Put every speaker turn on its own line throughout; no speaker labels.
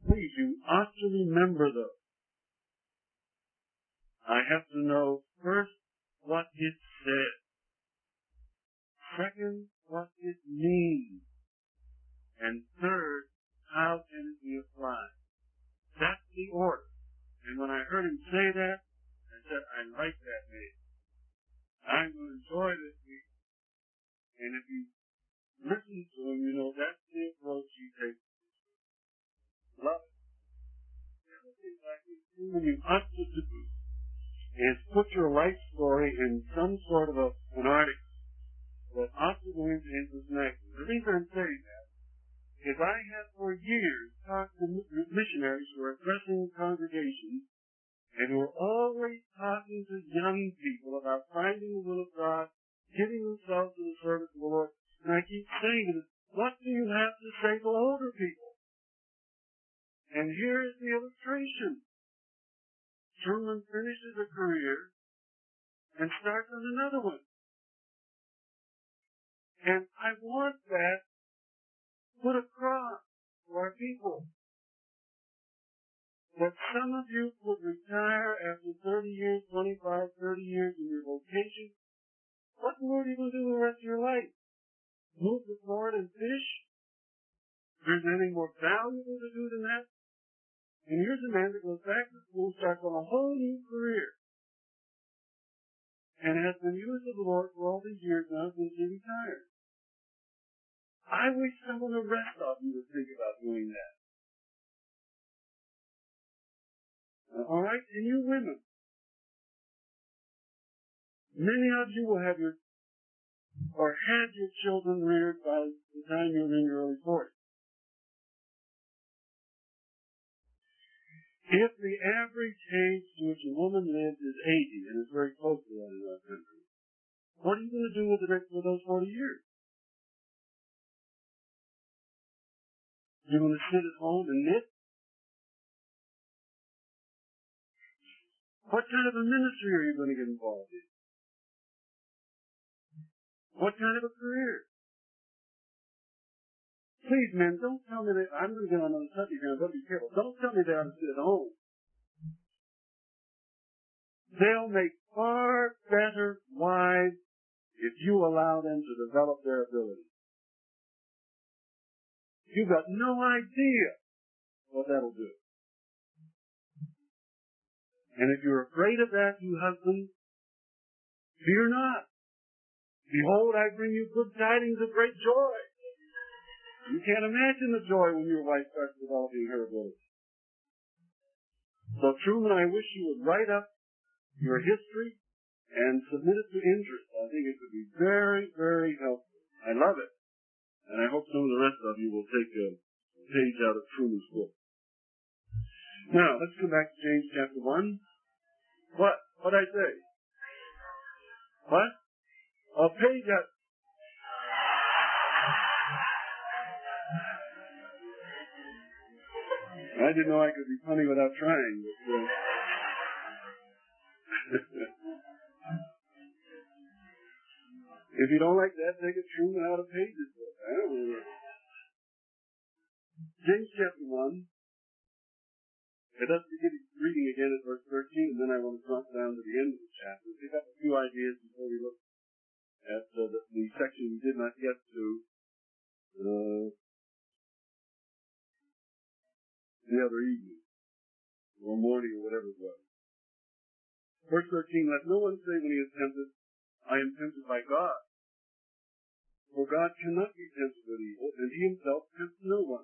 Please, you ought to remember those. I have to know first what it says. Second, what it means. And third, how can it be applied? That's the order. And when I heard him say that, I said, I like that man. I'm going to enjoy this week. And if you listen to him, you know that's the approach he takes. Love it. The other thing I think you ought to do is put your life story in some sort of an article that ought to go into Interest Magazine. The reason I'm saying that is I have for years talked to missionaries who are addressing congregations and who are always talking to young people about finding the will of God, giving themselves to the service of the Lord. And I keep saying to them, what do you have to say to older people? And here is the illustration. Truman finishes a career and starts on another one. And I want that put across to our people. That some of you could retire after 30 years, 25, 30 years in your vocation. What more are you going to do the rest of your life? Move to Florida and fish? There's anything more valuable to do than that? And here's a man that goes back to school, starts on a whole new career, and has been used of the Lord for all these years now since he retired. I wish some of the rest of you would think about doing that. All right? And you women, many of you will have had your children reared by the time you're in your early 40s. If the average age to which a woman lives is 80, and it's very close to that in our country, what are you going to do with the rest of those 40 years? You're going to sit at home and knit? What kind of a ministry are you going to get involved in? What kind of a career? Please, men, don't tell me that I'm going to get on another subject here, but be careful. Don't tell me they ought to sit at home. They'll make far better wives if you allow them to develop their ability. You've got no idea what that'll do. And if you're afraid of that, you husbands, fear not. Behold, I bring you good tidings of great joy. You can't imagine the joy when your wife starts developing her ability. So, Truman, I wish you would write up your history and submit it to Interest. I think it would be very, very helpful. I love it. And I hope some of the rest of you will take a page out of Truman's book. Now, let's come back to James chapter 1. What'd I say? What? A page out. I didn't know I could be funny without trying. But, if you don't like that, take a Truman out of pages book. I don't know. James chapter 1. Let's begin reading again at verse 13, and then I want to drop down to the end of the chapter. Pick up a few ideas before we look at the section we did not get to the other evening, or morning, or whatever it was. Verse 13, let no one say when he is tempted, I am tempted by God. For God cannot be tempted with evil, and he himself tempts no one.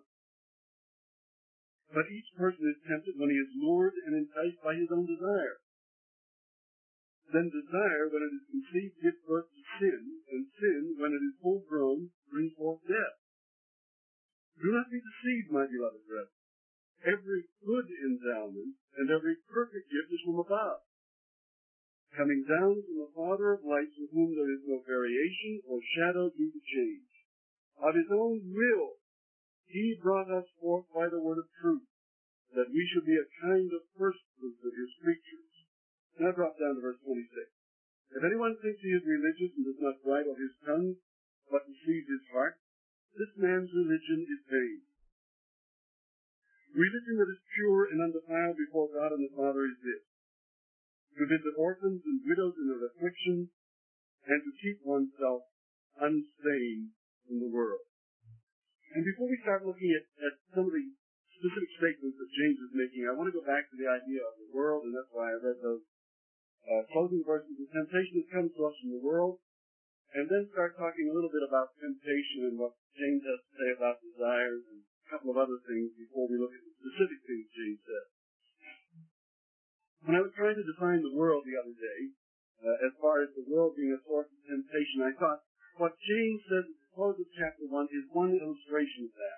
But each person is tempted when he is lured and enticed by his own desire. Then desire, when it is conceived, gives birth to sin, and sin, when it is full grown, brings forth death. Do not be deceived, my beloved brethren. Every good endowment and every perfect gift is from above, coming down from the Father of lights, with whom there is no variation or shadow due to change. Of his own will, he brought us forth by the word of truth, that we should be a kind of first fruits of his creatures. Now drop down to verse 26. If anyone thinks he is religious and does not bridle his tongue, but deceives his heart, this man's religion is vain. Religion that is pure and undefiled before God and the Father is this: to visit orphans and widows in their affliction, and to keep oneself unstained from the world. And before we start looking at some of the specific statements that James is making, I want to go back to the idea of the world, and that's why I read those closing verses. The temptation that comes to us from the world, and then start talking a little bit about temptation and what James has to say about desires and a couple of other things before we look at the specific things James said. When I was trying to define the world the other day, as far as the world being a source of temptation, I thought what James says at the close of chapter 1 is one illustration of that.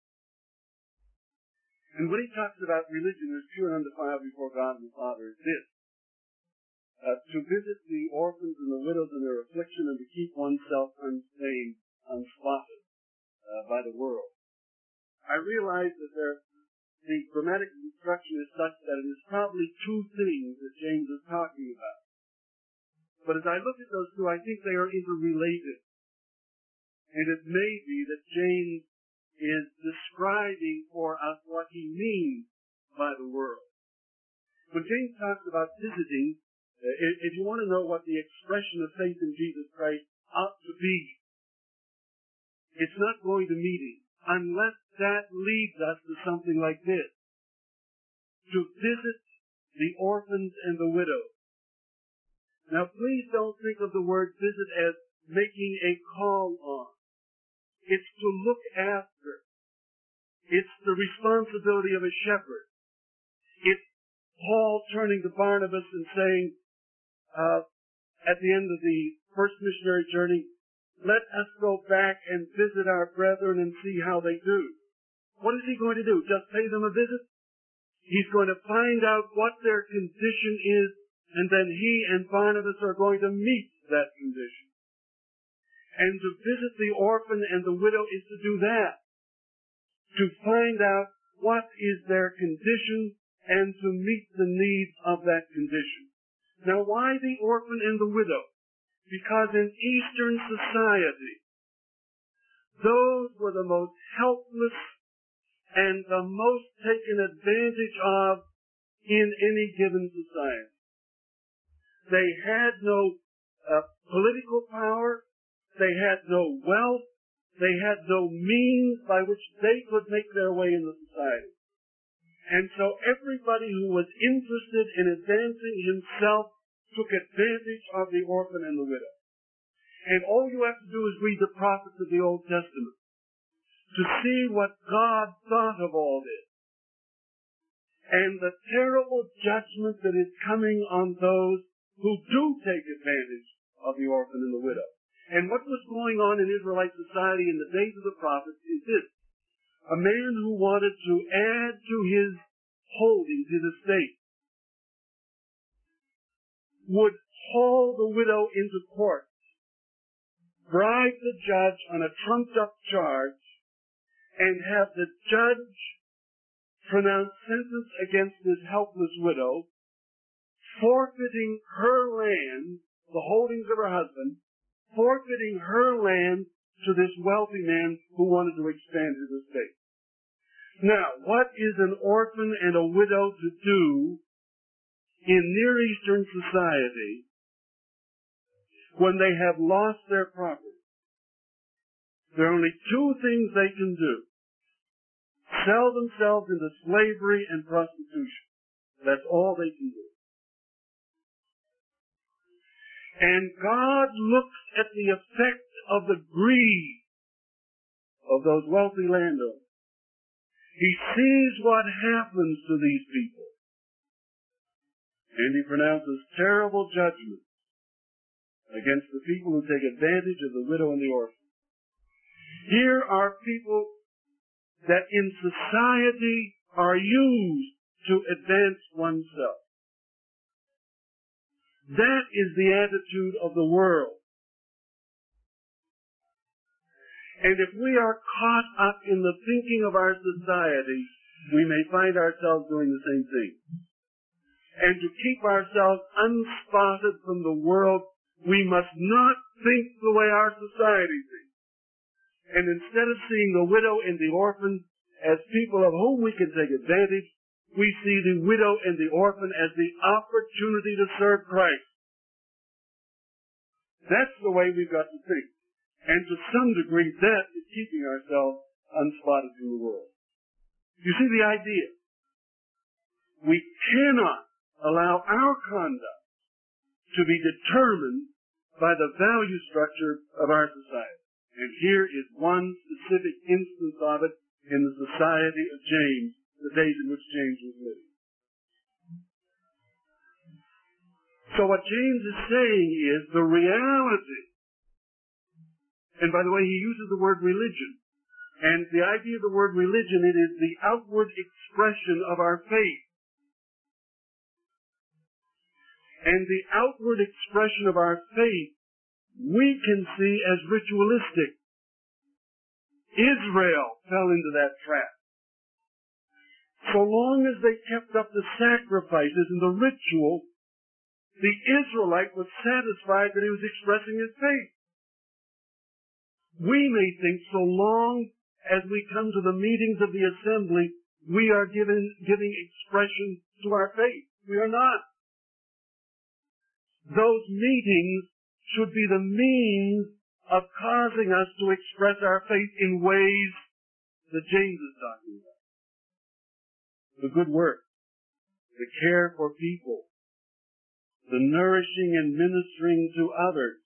And when he talks about religion as pure and undefiled before God and the Father, is this: to visit the orphans and the widows in their affliction, and to keep oneself unstained, unspotted by the world. I realize that the grammatic instruction is such that it is probably two things that James is talking about. But as I look at those two, I think they are interrelated. And it may be that James is describing for us what he means by the world. When James talks about visiting, if you want to know what the expression of faith in Jesus Christ ought to be, it's not going to meeting, unless that leads us to something like this: to visit the orphans and the widows. Now, please don't think of the word visit as making a call on. It's to look after. It's the responsibility of a shepherd. It's Paul turning to Barnabas and saying, at the end of the first missionary journey, let us go back and visit our brethren and see how they do. What is he going to do? Just pay them a visit? He's going to find out what their condition is, and then he and Barnabas are going to meet that condition. And to visit the orphan and the widow is to do that. To find out what is their condition and to meet the needs of that condition. Now, why the orphan and the widow? Because in Eastern society, those were the most helpless and the most taken advantage of in any given society. They had no political power. They had no wealth. They had no means by which they could make their way in the society. And so everybody who was interested in advancing himself took advantage of the orphan and the widow. And all you have to do is read the prophets of the Old Testament to see what God thought of all this. And the terrible judgment that is coming on those who do take advantage of the orphan and the widow. And what was going on in Israelite society in the days of the prophets is this: a man who wanted to add to his holdings, his estate, would haul the widow into court, bribe the judge on a trumped-up charge, and have the judge pronounce sentence against this helpless widow, forfeiting her land, the holdings of her husband, forfeiting her land to this wealthy man who wanted to expand his estate. Now, what is an orphan and a widow to do in Near Eastern society when they have lost their property? There are only two things they can do: sell themselves into slavery and prostitution. That's all they can do. And God looks at the effect of the greed of those wealthy landowners. He sees what happens to these people. And he pronounces terrible judgments against the people who take advantage of the widow and the orphan. Here are people that in society are used to advance oneself. That is the attitude of the world. And if we are caught up in the thinking of our society, we may find ourselves doing the same thing. And to keep ourselves unspotted from the world, we must not think the way our society thinks. And instead of seeing the widow and the orphan as people of whom we can take advantage. We see the widow and the orphan as the opportunity to serve Christ. That's the way we've got to think. And to some degree, that is keeping ourselves unspotted from the world. You see the idea? We cannot allow our conduct to be determined by the value structure of our society. And here is one specific instance of it in the society of James, the days in which James was living. So what James is saying is the reality, and by the way, he uses the word religion, and the idea of the word religion, it is the outward expression of our faith. And the outward expression of our faith we can see as ritualistic. Israel fell into that trap. So long as they kept up the sacrifices and the ritual, the Israelite was satisfied that he was expressing his faith. We may think so long as we come to the meetings of the assembly, we are giving expression to our faith. We are not. Those meetings should be the means of causing us to express our faith in ways that James is talking about. The good work, the care for people, the nourishing and ministering to others.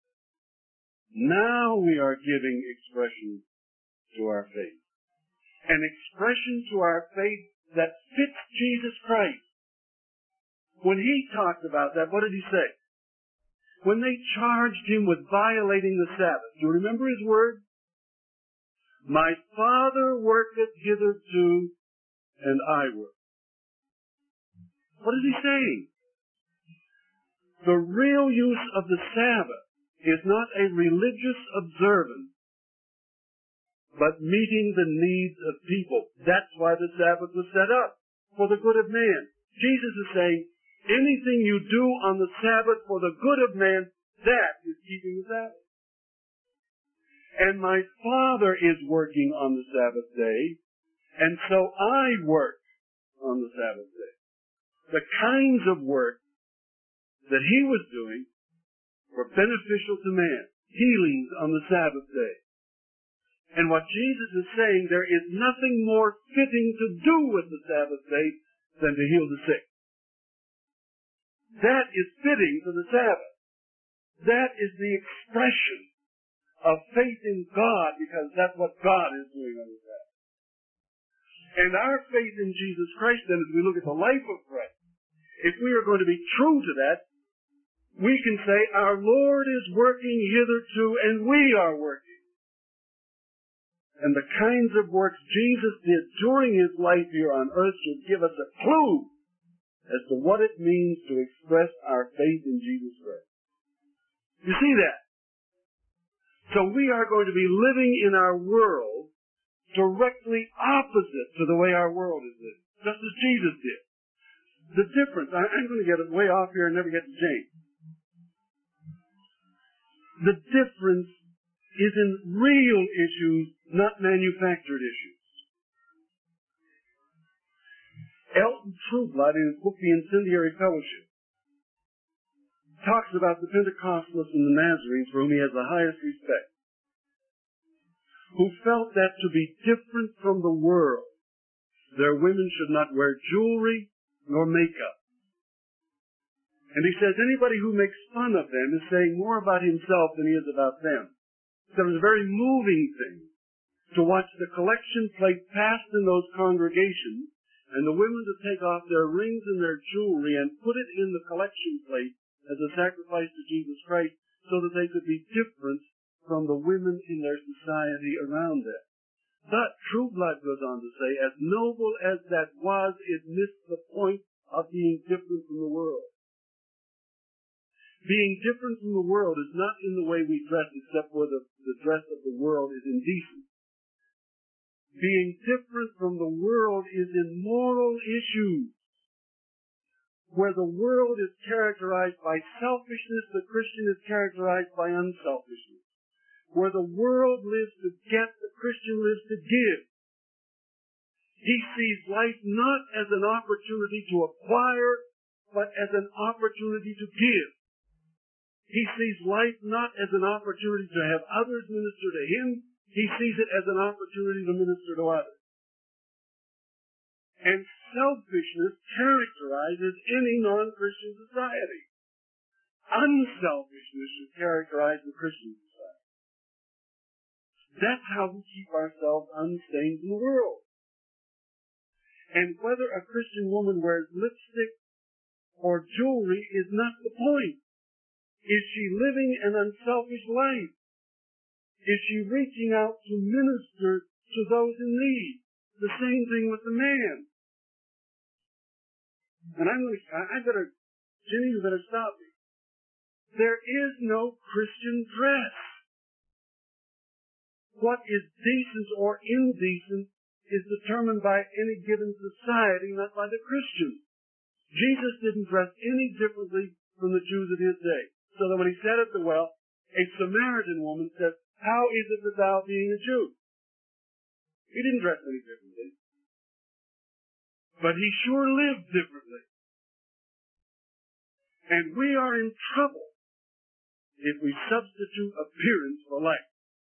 Now we are giving expression to our faith. An expression to our faith that fits Jesus Christ. When he talked about that, what did he say? When they charged him with violating the Sabbath, do you remember his word? My Father worketh hitherto, and I work. What is he saying? The real use of the Sabbath is not a religious observance, but meeting the needs of people. That's why the Sabbath was set up, for the good of man. Jesus is saying, anything you do on the Sabbath for the good of man, that is keeping the Sabbath. And my Father is working on the Sabbath day, and so I work on the Sabbath day. The kinds of work that he was doing were beneficial to man. Healings on the Sabbath day. And what Jesus is saying, there is nothing more fitting to do with the Sabbath day than to heal the sick. That is fitting to the Sabbath. That is the expression of faith in God, because that's what God is doing on the Sabbath. And our faith in Jesus Christ, then, as we look at the life of Christ, if we are going to be true to that, we can say, our Lord is working hitherto, and we are working. And the kinds of works Jesus did during his life here on earth should give us a clue as to what it means to express our faith in Jesus Christ. You see that? So we are going to be living in our world directly opposite to the way our world is living, just as Jesus did. The difference, I'm going to get way off here and never get to James. The difference is in real issues, not manufactured issues. Elton Trueblood, in his book, The Incendiary Fellowship, talks about the Pentecostalists and the Nazarenes, for whom he has the highest respect, who felt that to be different from the world, their women should not wear jewelry nor makeup. And he says anybody who makes fun of them is saying more about himself than he is about them. So it was a very moving thing to watch the collection plate passed in those congregations and the women to take off their rings and their jewelry and put it in the collection plate as a sacrifice to Jesus Christ so that they could be different from the women in their society around them. But Trueblood goes on to say, as noble as that was, it missed the point of being different from the world. Being different from the world is not in the way we dress, except where the dress of the world is indecent. Being different from the world is in moral issues. Where the world is characterized by selfishness, the Christian is characterized by unselfishness. Where the world lives to get, the Christian lives to give. He sees life not as an opportunity to acquire, but as an opportunity to give. He sees life not as an opportunity to have others minister to him. He sees it as an opportunity to minister to others. And selfishness characterizes any non-Christian society. Unselfishness should characterize the Christian society. That's how we keep ourselves unstained in the world. And whether a Christian woman wears lipstick or jewelry is not the point. Is she living an unselfish life? Is she reaching out to minister to those in need? The same thing with the man. And Jenny, you better stop me. There is no Christian dress. What is decent or indecent is determined by any given society, not by the Christians. Jesus didn't dress any differently from the Jews of his day. So that when he sat at the well, a Samaritan woman said, "How is it that thou, being a Jew?" He didn't dress any differently. But he sure lived differently. And we are in trouble if we substitute appearance for life.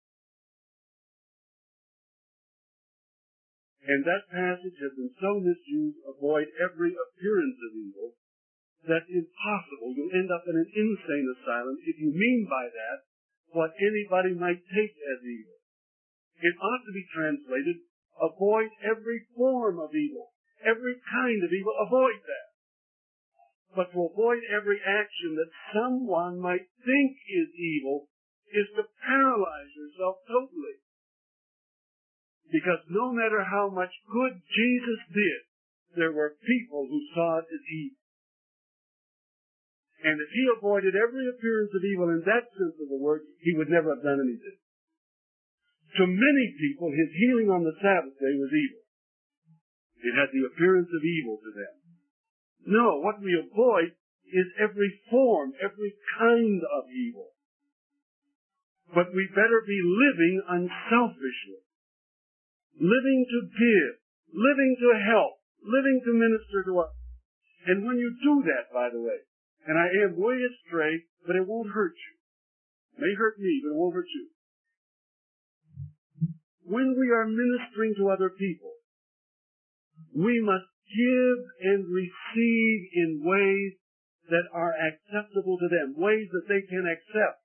And that passage has been so misused, avoid every appearance of evil, that's impossible. You'll end up in an insane asylum if you mean by that what anybody might take as evil. It ought to be translated, avoid every form of evil, every kind of evil, avoid that. But to avoid every action that someone might think is evil is to paralyze yourself totally. Because no matter how much good Jesus did, there were people who saw it as evil. And if he avoided every appearance of evil in that sense of the word, he would never have done anything. To many people, his healing on the Sabbath day was evil. It had the appearance of evil to them. No, what we avoid is every form, every kind of evil. But we better be living unselfishly. Living to give, living to help, living to minister to others. And when you do that, by the way, and I am way astray, but it won't hurt you. It may hurt me, but it won't hurt you. When we are ministering to other people, we must give and receive in ways that are acceptable to them, ways that they can accept.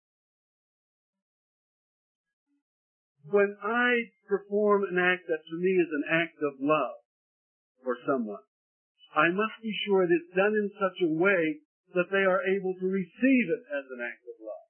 When I perform an act that to me is an act of love for someone, I must be sure that it's done in such a way that they are able to receive it as an act of love.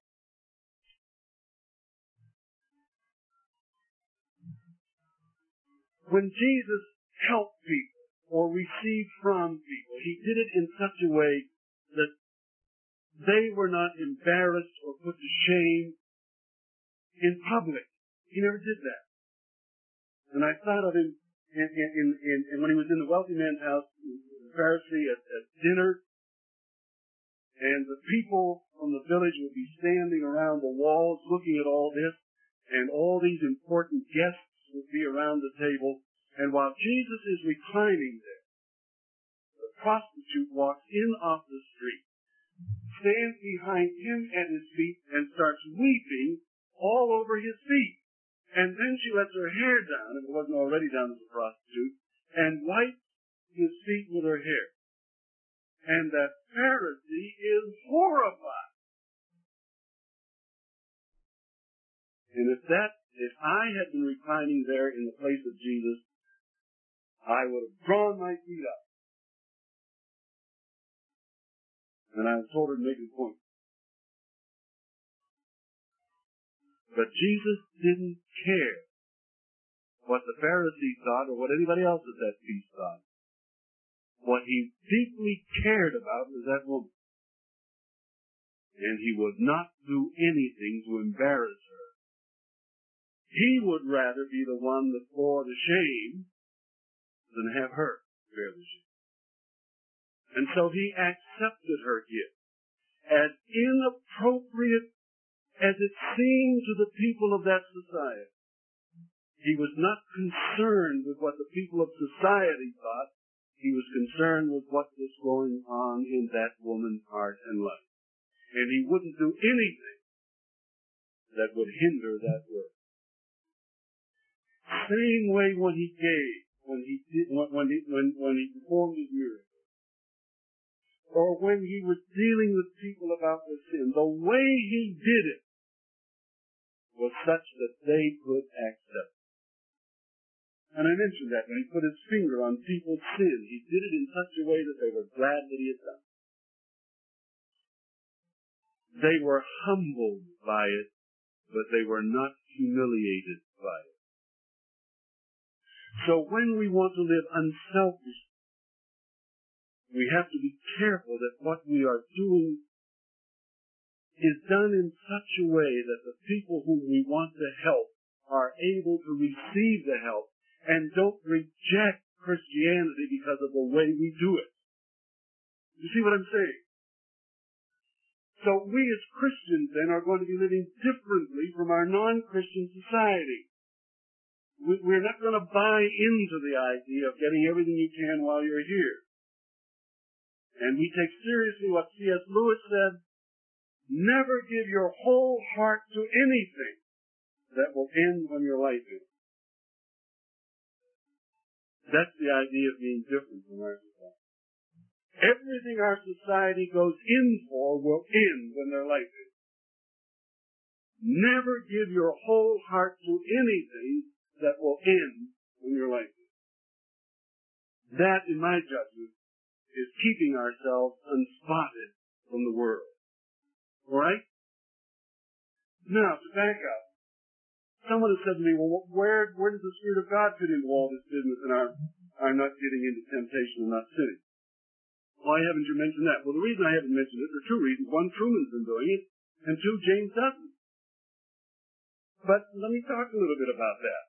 When Jesus helped people or received from people, he did it in such a way that they were not embarrassed or put to shame in public. He never did that. And I thought of him when he was in the wealthy man's house, the Pharisee at dinner, and the people from the village would be standing around the walls looking at all this, and all these important guests would be around the table, and while Jesus is reclining there, the prostitute walks in off the street, stands behind him at his feet, and starts weeping all over his feet. And then she lets her hair down, if it wasn't already down as a prostitute, and wipes his feet with her hair. And that Pharisee is horrified. And if I had been reclining there in the place of Jesus, I would have drawn my feet up. And I told her to make a point. But Jesus didn't care what the Pharisees thought or what anybody else at that feast thought. What he deeply cared about was that woman. And he would not do anything to embarrass her. He would rather be the one that bore the shame than have her bear the shame. And so he accepted her gift as inappropriate as it seemed to the people of that society. He was not concerned with what the people of society thought. He was concerned with what was going on in that woman's heart and life. And he wouldn't do anything that would hinder that work. Same way when he gave, when he performed his miracle, or when he was dealing with people about their sin, the way he did it was such that they could accept it. And I mentioned that when he put his finger on people's sin, he did it in such a way that they were glad that he had done it. They were humbled by it, but they were not humiliated by it. So when we want to live unselfishly, we have to be careful that what we are doing is done in such a way that the people whom we want to help are able to receive the help and don't reject Christianity because of the way we do it. You see what I'm saying? So we as Christians then are going to be living differently from our non-Christian society. We're not going to buy into the idea of getting everything you can while you're here. And we take seriously what C.S. Lewis said, never give your whole heart to anything that will end when your life ends. That's the idea of being different from our society. Everything our society goes in for will end when their life ends. Never give your whole heart to anything that will end when your life ends. That, in my judgment, is keeping ourselves unspotted from the world. All right? Now, to back up. Someone has said to me, well, where does the Spirit of God fit into all this business and our not getting into temptation and not sinning? Why haven't you mentioned that? Well, the reason I haven't mentioned it, there are two reasons. One, Truman's been doing it, and two, James doesn't. But let me talk a little bit about that.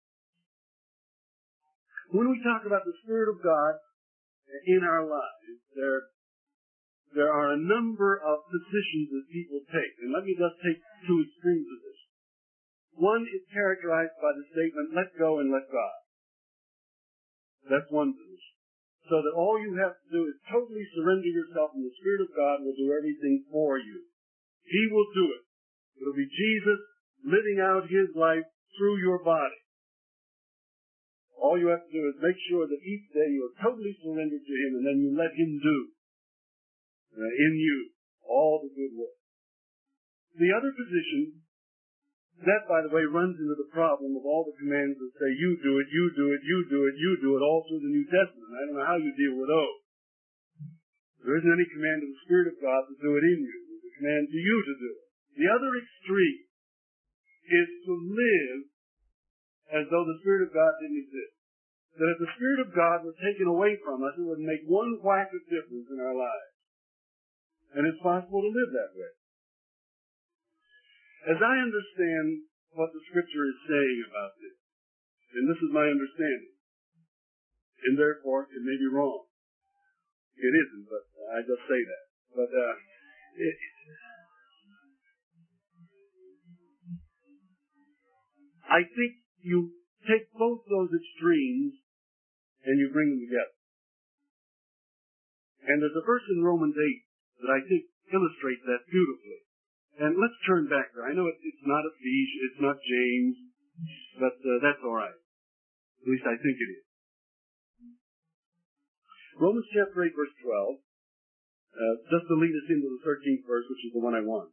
When we talk about the Spirit of God in our lives, there are a number of positions that people take. And let me just take two extreme positions. One is characterized by the statement, let go and let God. That's one position. So that all you have to do is totally surrender yourself, and the Spirit of God will do everything for you. He will do it. It'll be Jesus living out His life through your body. All you have to do is make sure that each day you are totally surrendered to Him, and then you let Him do in you all the good work. The other position, that, by the way, runs into the problem of all the commands that say, you do it, you do it, you do it, you do it, all through the New Testament. I don't know how you deal with those. There isn't any command of the Spirit of God to do it in you. There's a command to you to do it. The other extreme is to live as though the Spirit of God didn't exist. That if the Spirit of God were taken away from us, it would make one whack of difference in our lives. And it's possible to live that way. As I understand what the Scripture is saying about this, and this is my understanding, and therefore it may be wrong. It isn't, but I just say that. But I think you take both those extremes and you bring them together. And there's a verse in Romans 8 that I think illustrates that beautifully. And let's turn back there. I know it's not Ephesians, it's not James, but that's all right. At least I think it is. Romans chapter 8, verse 12, just to lead us into the 13th verse, which is the one I want.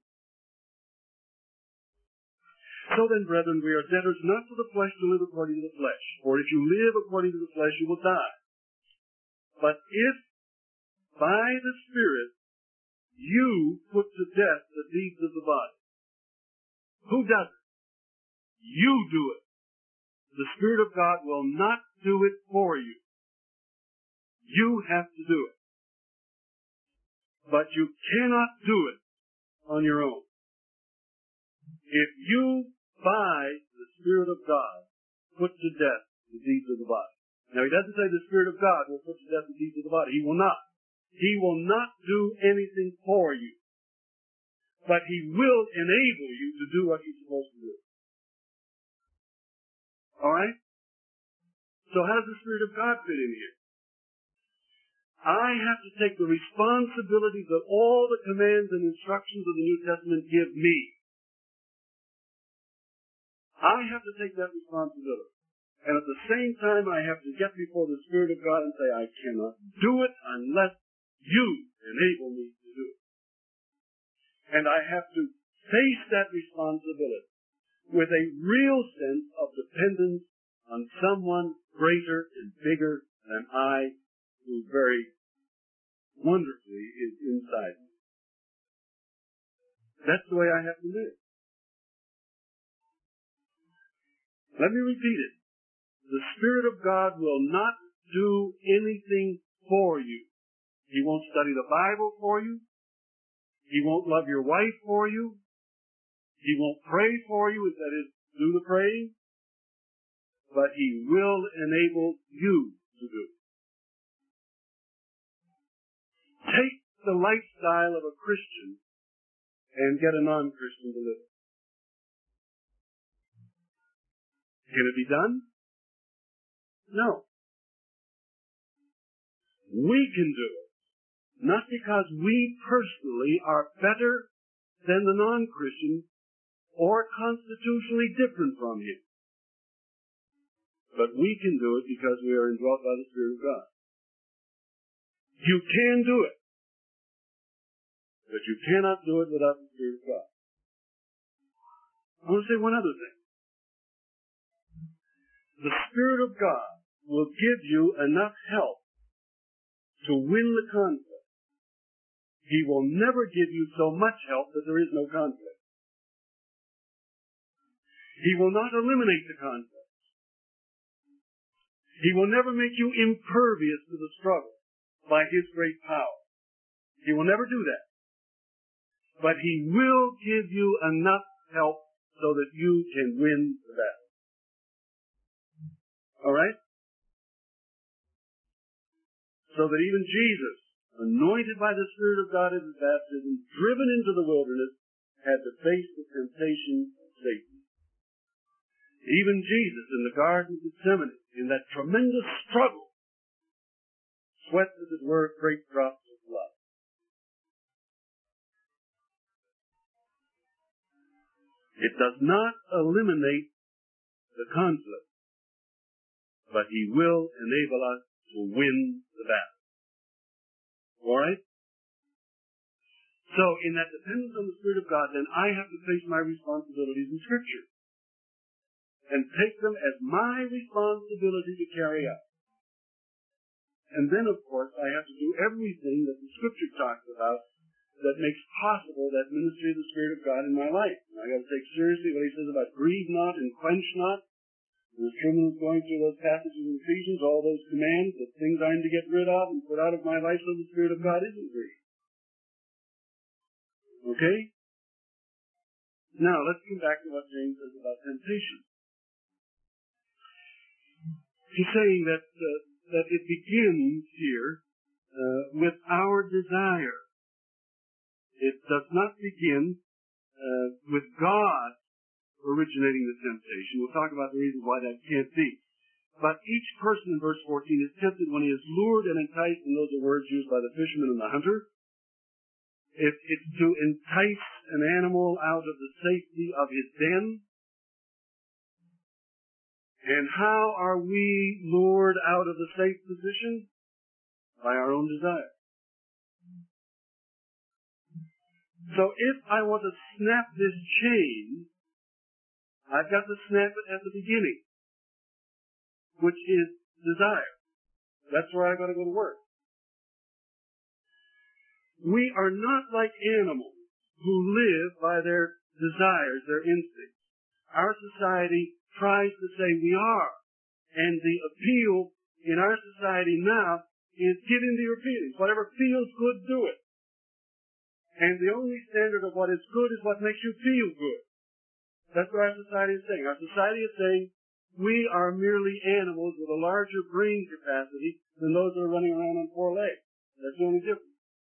So then, brethren, we are debtors not to the flesh to live according to the flesh. For if you live according to the flesh, you will die. But if by the Spirit you put to death the deeds of the body. Who does it? You do it. The Spirit of God will not do it for you. You have to do it. But you cannot do it on your own. If you, by the Spirit of God, put to death the deeds of the body. Now, He doesn't say the Spirit of God will put to death the deeds of the body. He will not. He will not do anything for you. But He will enable you to do what you're supposed to do. All right? So how does the Spirit of God fit in here? I have to take the responsibility that all the commands and instructions of the New Testament give me. I have to take that responsibility. And at the same time, I have to get before the Spirit of God and say, I cannot do it unless you enable me to do it. And I have to face that responsibility with a real sense of dependence on someone greater and bigger than I, who very wonderfully is inside me. That's the way I have to live. Let me repeat it. The Spirit of God will not do anything for you. He won't study the Bible for you. He won't love your wife for you. He won't pray for you, that is, do the praying. But He will enable you to do it. Take the lifestyle of a Christian and get a non-Christian to live it. Can it be done? No. We can do it. Not because we personally are better than the non-Christian or constitutionally different from him. But we can do it because we are indwelt by the Spirit of God. You can do it. But you cannot do it without the Spirit of God. I want to say one other thing. The Spirit of God will give you enough help to win the conflict. He will never give you so much help that there is no conflict. He will not eliminate the conflict. He will never make you impervious to the struggle by His great power. He will never do that. But He will give you enough help so that you can win the battle. All right? So that even Jesus, anointed by the Spirit of God at His baptism, driven into the wilderness, had to face the temptation of Satan. Even Jesus in the Garden of Gethsemane, in that tremendous struggle, sweat, as it were, great drops of blood. It does not eliminate the conflict, but He will enable us to win the battle. All right? So, in that dependence on the Spirit of God, then I have to face my responsibilities in Scripture and take them as my responsibility to carry out. And then, of course, I have to do everything that the Scripture talks about that makes possible that ministry of the Spirit of God in my life. And I got to take seriously what He says about grieve not and quench not. And as Truman was going through those passages in Ephesians, all those commands, the things I'm to get rid of and put out of my life so the Spirit of God isn't grieved. Okay? Now, let's come back to what James says about temptation. He's saying that it begins here with our desire. It does not begin with God originating the temptation. We'll talk about the reasons why that can't be. But each person in verse 14 is tempted when he is lured and enticed, and those are words used by the fisherman and the hunter. It's to entice an animal out of the safety of his den. And how are we lured out of the safe position? By our own desire. So if I want to snap this chain, I've got to snap it at the beginning, which is desire. That's where I've got to go to work. We are not like animals who live by their desires, their instincts. Our society tries to say we are. And the appeal in our society now is give into your feelings. Whatever feels good, do it. And the only standard of what is good is what makes you feel good. That's what our society is saying. Our society is saying we are merely animals with a larger brain capacity than those that are running around on four legs. That's the only difference.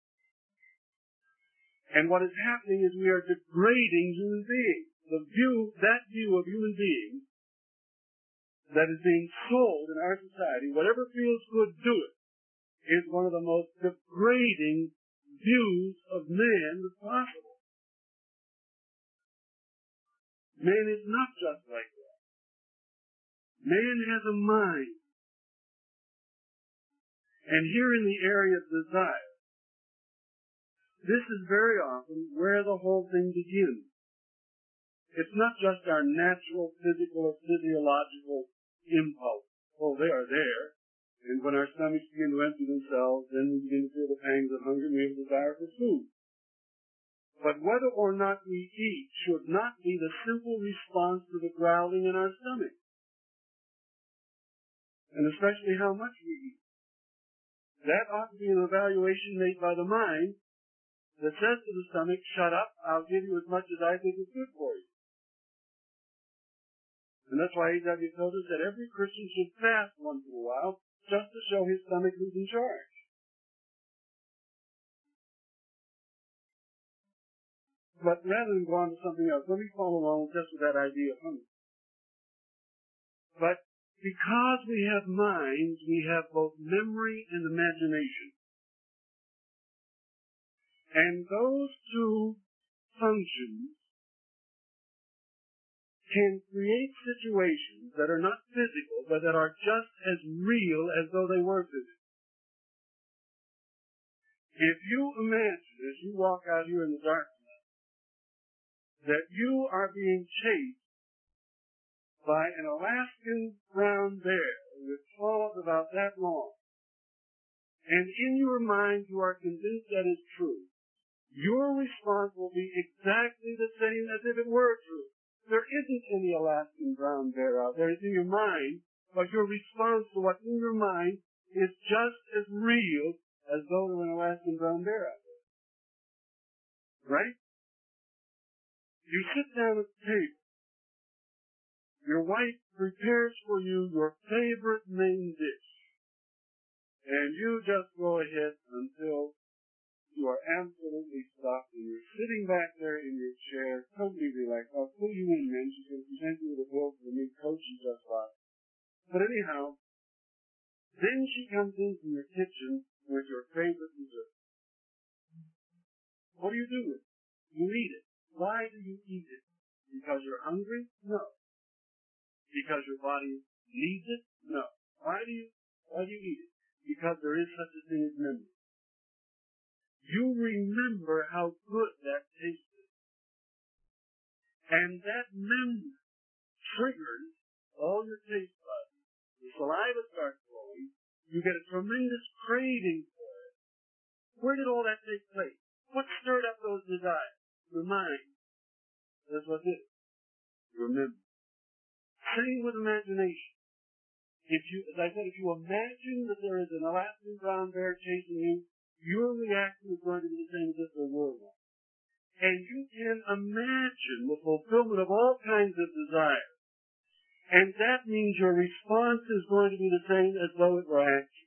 And what is happening is we are degrading human beings. That view of human beings that is being sold in our society, whatever feels good, do it, is one of the most degrading views of man that's possible. Man is not just like that. Man has a mind. And here in the area of desire, this is very often where the whole thing begins. It's not just our natural physical or physiological impulse. Oh, they are there. And when our stomachs begin to empty themselves, then we begin to feel the pangs of hunger and we have a desire for food. But whether or not we eat should not be the simple response to the growling in our stomach. And especially how much we eat. That ought to be an evaluation made by the mind that says to the stomach, shut up, I'll give you as much as I think is good for you. And that's why A.W. Tozer said every Christian should fast once in a while just to show his stomach who's in charge. But rather than go on to something else, let me follow along just with that idea of hunger. But because we have minds, we have both memory and imagination. And those two functions can create situations that are not physical, but that are just as real as though they were physical. If you imagine, as you walk out here in the darkness, that you are being chased by an Alaskan brown bear with claws about that long, and in your mind you are convinced that is true, your response will be exactly the same as if it were true. There isn't any Alaskan brown bear out there. It's in your mind, but your response to what's in your mind is just as real as though there were an Alaskan brown bear out there. Right? You sit down at the table. Your wife prepares for you your favorite main dish. And you just go ahead until you are absolutely stuffed and you're sitting back there in your chair, totally relaxed. I'll pull you in, man. She's going to present you with a bill for the new coat she just bought. But anyhow, then she comes in from your kitchen with your favorite dessert. What do you do with it? You eat it. Why do you eat it? Because you're hungry? No. Because your body needs it? No. Why do you eat it? Because there is such a thing as memory. You remember how good that tasted. And that memory triggers all your taste buds. The saliva starts flowing. You get a tremendous craving for it. Where did all that take place? What stirred up those desires? Your mind. That's what it is. Remember. Same with imagination. As I said, if you imagine that there is an Alaskan brown bear chasing you, your reaction is going to be the same as if there were one. And you can imagine the fulfillment of all kinds of desires. And that means your response is going to be the same as though it were action.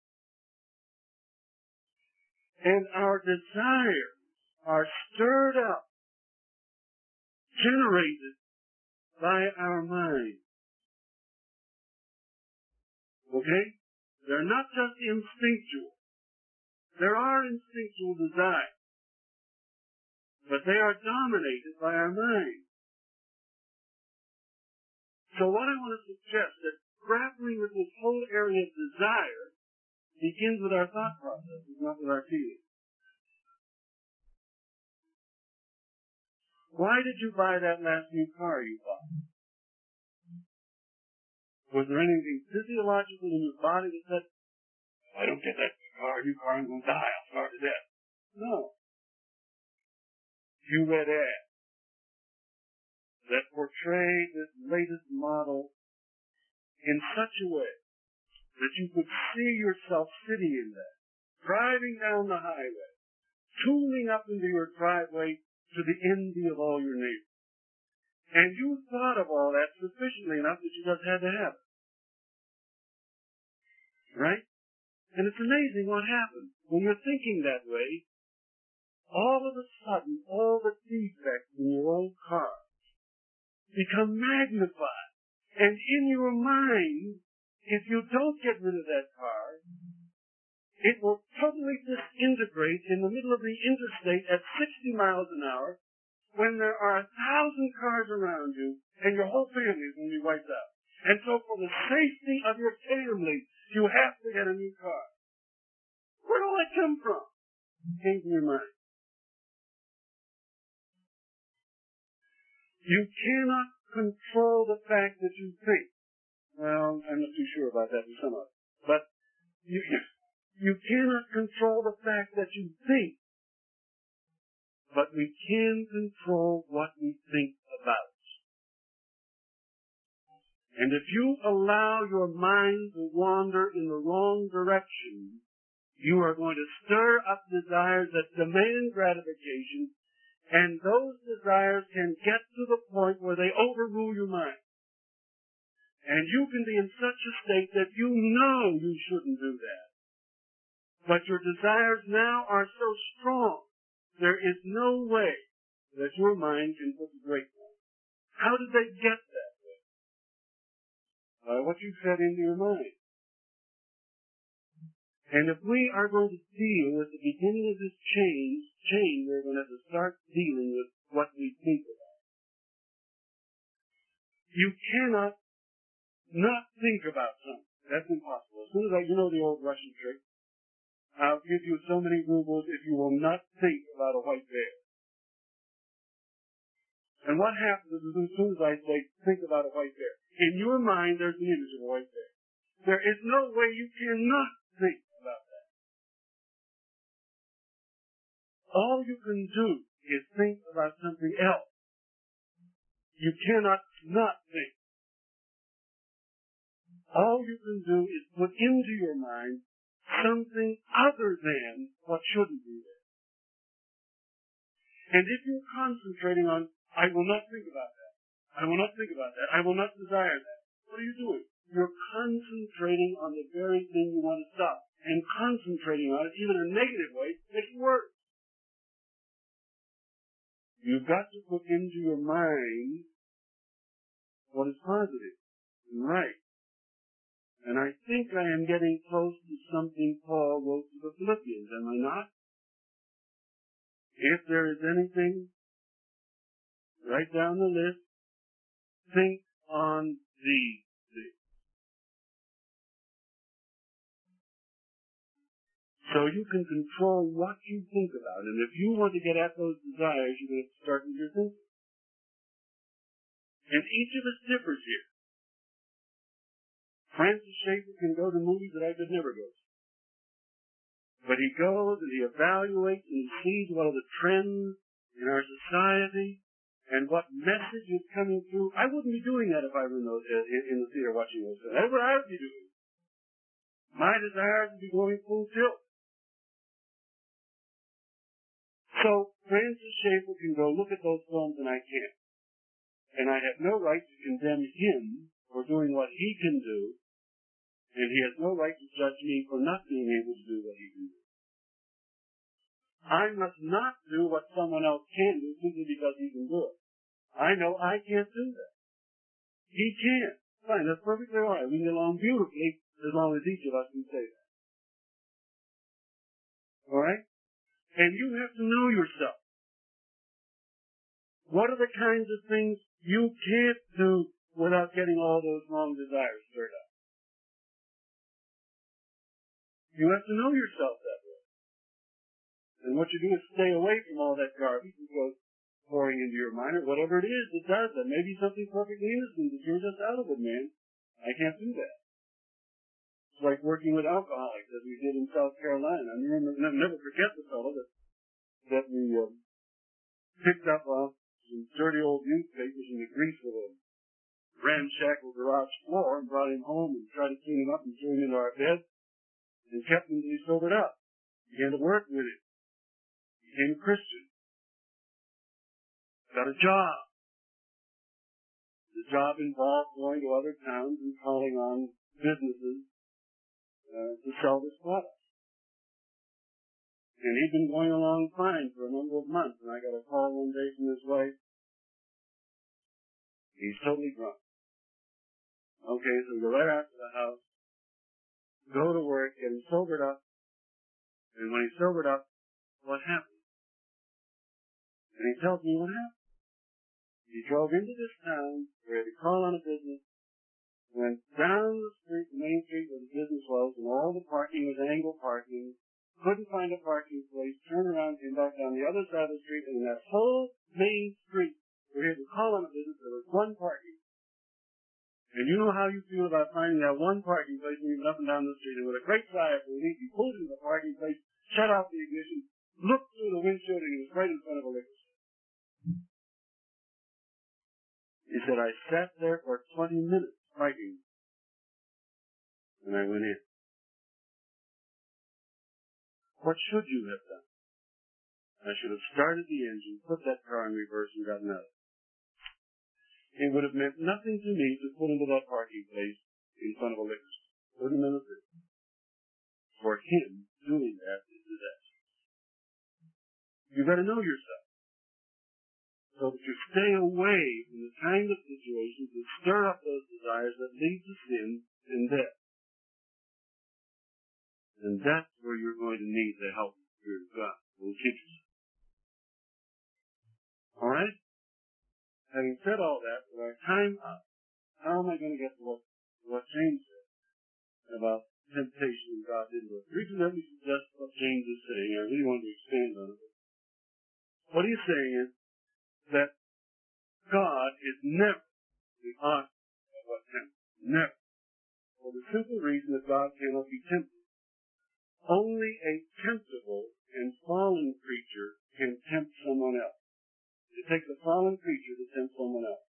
And our desires are stirred up, generated by our mind. Okay? They're not just instinctual. There are instinctual desires, but they are dominated by our mind. So what I want to suggest is that grappling with this whole area of desire begins with our thought processes, not with our feelings. Why did you buy that last new car you bought? Was there anything physiological in your body that said, if I don't get that new car, I'm going to die, I'll starve to death? No. You read ads that portrayed this latest model in such a way that you could see yourself sitting in that, driving down the highway, tooling up into your driveway to the envy of all your neighbors. And you thought of all that sufficiently enough that you just had to have it. Right? And it's amazing what happens. When you're thinking that way, all of a sudden, all the defects in your own car become magnified. And in your mind, if you don't get rid of that car, it will totally disintegrate in the middle of the interstate at 60 miles an hour when there are 1,000 cars around you and your whole family is going to be wiped out. And so for the safety of your family, you have to get a new car. Where did all that come from? It came from your mind. You cannot control the fact that you think. Well, I'm not too sure about that with some of it. But you cannot control the fact that you think. But we can control what we think about. And if you allow your mind to wander in the wrong direction, you are going to stir up desires that demand gratification, and those desires can get to the point where they overrule your mind. And you can be in such a state that you know you shouldn't do that. But your desires now are so strong, there is no way that your mind can put the brake on. How did they get that way? By what you fed into your mind. And if we are going to deal with the beginning of this chain, we're going to have to start dealing with what we think about. You cannot not think about something. That's impossible. As soon as you know the old Russian trick, I'll give you so many rubles if you will not think about a white bear. And what happens is as soon as I say, think about a white bear, in your mind there's the image of a white bear. There is no way you cannot think about that. All you can do is think about something else. You cannot not think. All you can do is put into your mind something other than what shouldn't be there. And if you're concentrating on, I will not think about that, I will not think about that, I will not desire that, what are you doing? You're concentrating on the very thing you want to stop. And concentrating on it, even in a negative way, makes it worse. You've got to put into your mind what is positive and right. And I think I am getting close to something Paul wrote to the Philippians, am I not? If there is anything, write down the list, think on these things. So you can control what you think about. And if you want to get at those desires, you're going to start with your thinking. And each of us differs here. Francis Schaeffer can go to movies that I could never go to. But he goes and he evaluates and he sees what are the trends in our society and what message is coming through. I wouldn't be doing that if I were in the theater watching those films. That's what I would be doing. My desires would be going full tilt. So Francis Schaeffer can go look at those films and I can't. And I have no right to condemn him for doing what he can do. And he has no right to judge me for not being able to do what he can do. I must not do what someone else can do simply because he can do it. I know I can't do that. He can. Fine, that's perfectly all right. We can get along beautifully as long as each of us can say that. All right? And you have to know yourself. What are the kinds of things you can't do without getting all those wrong desires stirred up? You have to know yourself that way. And what you do is stay away from all that garbage that goes pouring into your mind, or whatever it is that does that. Maybe something perfectly innocent that you're just out of it, man. I can't do that. It's like working with alcoholics, as we did in South Carolina. I remember, never forget the fellow that we picked up off some dirty old newspapers in the grease of a ramshackle garage floor and brought him home and tried to clean him up and threw him into our bed. And kept him until he sobered up. Began to work with him. Became a Christian. Got a job. The job involved going to other towns and calling on businesses to sell this product. And he'd been going along fine for a number of months, and I got a call one day from his wife. He's totally drunk. Okay, so we go right out to the house, go to work, get him sobered up, and when he's sobered up, what happened? And he tells me what happened. He drove into this town, where he called on a business, went down the street, the main street where the business was, and all the parking was angle parking, couldn't find a parking place, turned around, came back down the other side of the street, and in that whole main street where he had to call on a business, there was one parking. And you know how you feel about finding that one parking place moving up and down the street, and with a great sigh of relief, he pulled into the parking place, shut off the ignition, looked through the windshield, and he was right in front of a liquor store. He said, I sat there for 20 minutes fighting, and I went in. What should you have done? I should have started the engine, put that car in reverse, and gotten out. It would have meant nothing to me to pull into that parking place in front of a liquor store. Wouldn't have meant a thing. For him, doing that is disastrous. You've got to know yourself, so that you stay away from the kind of situations that stir up those desires that lead to sin and death. And that's where you're going to need the help of the Spirit of God. Will teach you. All right? Having said all that, with our time up, how am I going to get to what James said about temptation and God didn't do it? The reason let me suggest what James is saying, I really want to expand on it. What he's saying is that God is never the author of what tempts. Never. For the simple reason that God cannot be tempted. Only a temptable and fallen creature can tempt someone else. It takes a fallen creature to tempt someone else.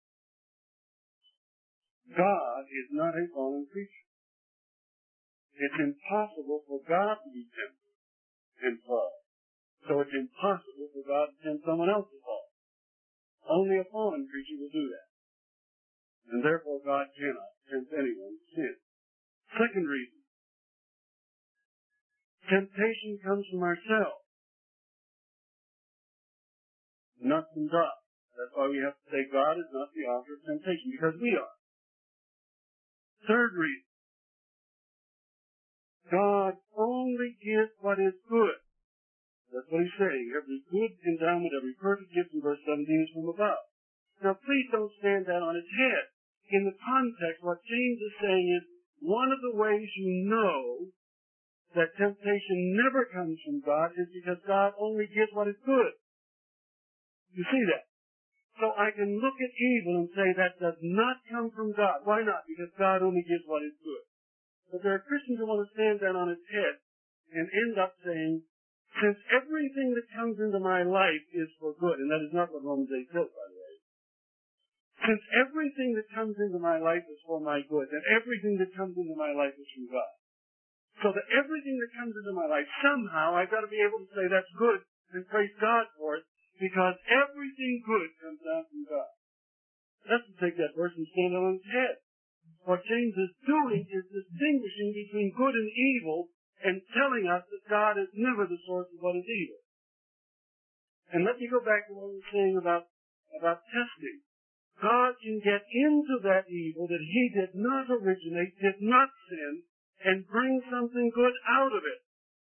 God is not a fallen creature. It's impossible for God to be tempted and fall. So it's impossible for God to tempt someone else to fall. Only a fallen creature will do that. And therefore God cannot tempt anyone to sin. Second reason. Temptation comes from ourselves, not from God. That's why we have to say God is not the author of temptation, because we are. Third reason. God only gives what is good. That's what he's saying. Every good endowment, every perfect gift in verse 17 is from above. Now please don't stand that on its head. In the context, what James is saying is, one of the ways you know that temptation never comes from God is because God only gives what is good. You see that? So I can look at evil and say that does not come from God. Why not? Because God only gives what is good. But there are Christians who want to stand that on its head and end up saying, since everything that comes into my life is for good, and that is not what Romans 8 says, by the way. Since everything that comes into my life is for my good, then everything that comes into my life is from God. So that everything that comes into my life, somehow I've got to be able to say that's good and praise God for it, because everything good comes down from God. That's to take that verse and stand on its head. What James is doing is distinguishing between good and evil and telling us that God is never the source of what is evil. And let me go back to what we were saying about testing. God can get into that evil that he did not originate, did not sin, and bring something good out of it.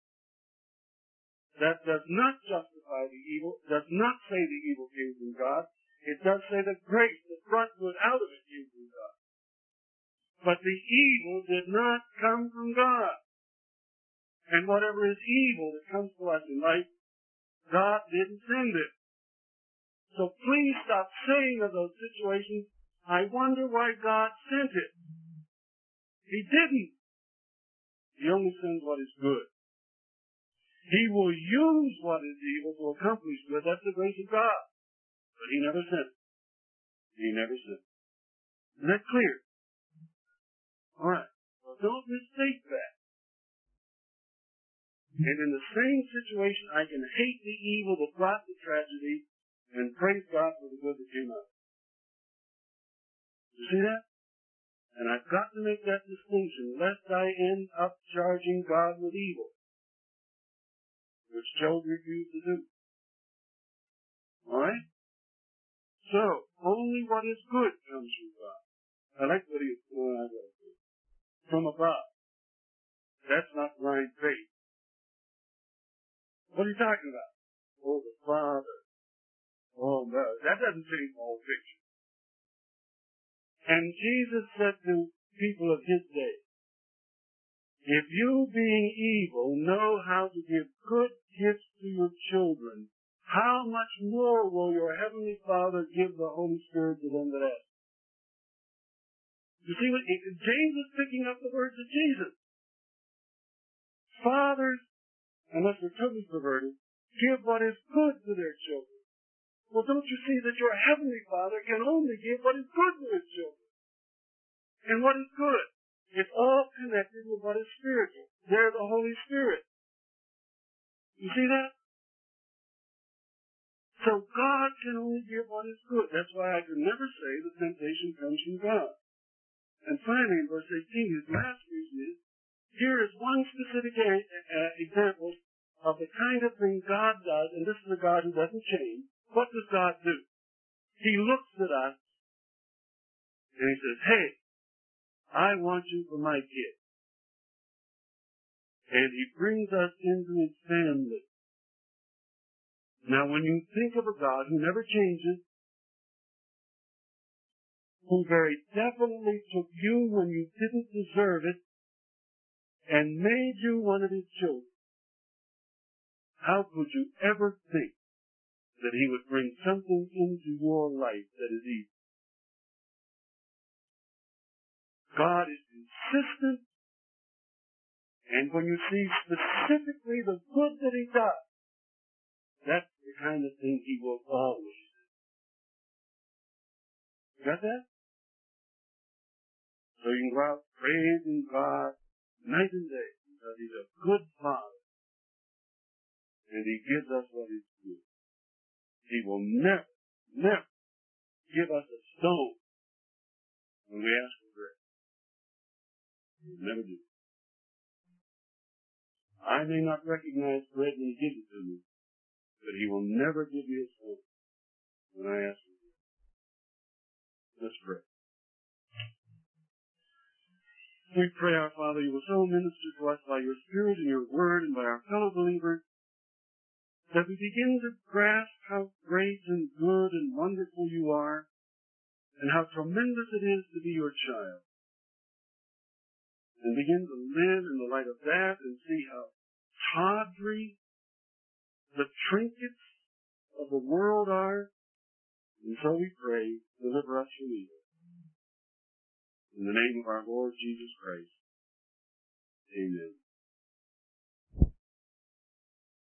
That does not justify the evil, does not say the evil came from God. It does say the grace that brought good out of it came from God. But the evil did not come from God. And whatever is evil that comes to us in life, God didn't send it. So please stop saying of those situations, I wonder why God sent it. He didn't. He only sends what is good. He will use what is evil to accomplish good. That's the grace of God. But he never sent it. He never sent it. Is that clear? All right. Well, don't mistake that. And in the same situation, I can hate the evil that brought the tragedy and praise God for the good that came out. You see that? And I've got to make that distinction, lest I end up charging God with evil, which Job refused to do. All right? So, only what is good comes from God. I like what he was from above. That's not blind faith. What are you talking about? Oh, the Father. Oh, no. That doesn't change the whole picture. And Jesus said to people of his day, if you, being evil, know how to give good gifts to your children, how much more will your Heavenly Father give the Holy Spirit to them that ask? You see, James is picking up the words of Jesus. Fathers, unless they're totally perverted, give what is good to their children. Well, don't you see that your Heavenly Father can only give what is good to his children? And what is good? It's all connected with what is spiritual. They're the Holy Spirit. You see that? So God can only give what is good. That's why I can never say the temptation comes from God. And finally, in verse 18, his last reason is, here is one specific example of the kind of thing God does, and this is a God who doesn't change. What does God do? He looks at us, and he says, hey, I want you for my kid. And he brings us into his family. Now, when you think of a God who never changes, who very definitely took you when you didn't deserve it, and made you one of his children, how could you ever think that he would bring something into your life that is evil? God is consistent, and when you see specifically the good that he does, that's the kind of thing he will always do. Got that? So you can go out praising God night and day because he's a good Father, and he gives us what is good. He will never, never give us a stone when we ask for bread. He will never do it. I may not recognize bread when he gives it to me, but he will never give me a stone when I ask for bread. Let's pray. We pray, our Father, you will so minister to us by your Spirit and your Word and by our fellow believers that we begin to grasp how great and good and wonderful you are and how tremendous it is to be your child. And begin to live in the light of that and see how tawdry the trinkets of the world are. And so we pray, deliver us from evil. In the name of our Lord Jesus Christ. Amen.